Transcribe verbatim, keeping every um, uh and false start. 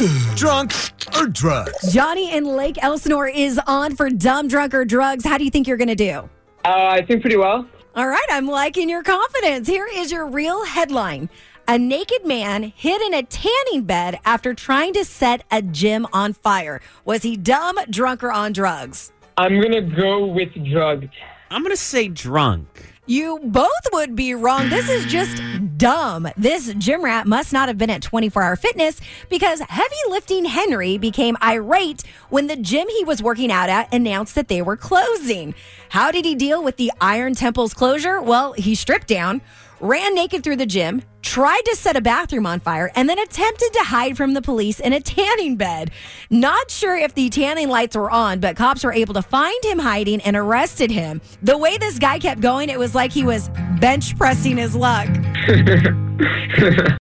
Drunk or drugs? Johnny in Lake Elsinore is on for Dumb, Drunk, or Drugs. How do you think you're going to do? Uh, I think pretty well. All right, I'm liking your confidence. Here is your real headline. A naked man hid in a tanning bed after trying to set a gym on fire. Was he dumb, drunk, or on drugs? I'm going to go with drugs. I'm going to say drunk. You both would be wrong. This is just dumb. This gym rat must not have been at twenty-four hour fitness because heavy lifting Henry became irate when the gym he was working out at announced that they were closing. How did he deal with the Iron Temple's closure? Well, he stripped down, ran naked through the gym, tried to set a bathroom on fire, and then attempted to hide from the police in a tanning bed. Not sure if the tanning lights were on, but cops were able to find him hiding and arrested him. The way this guy kept going, it was like he was bench pressing his luck.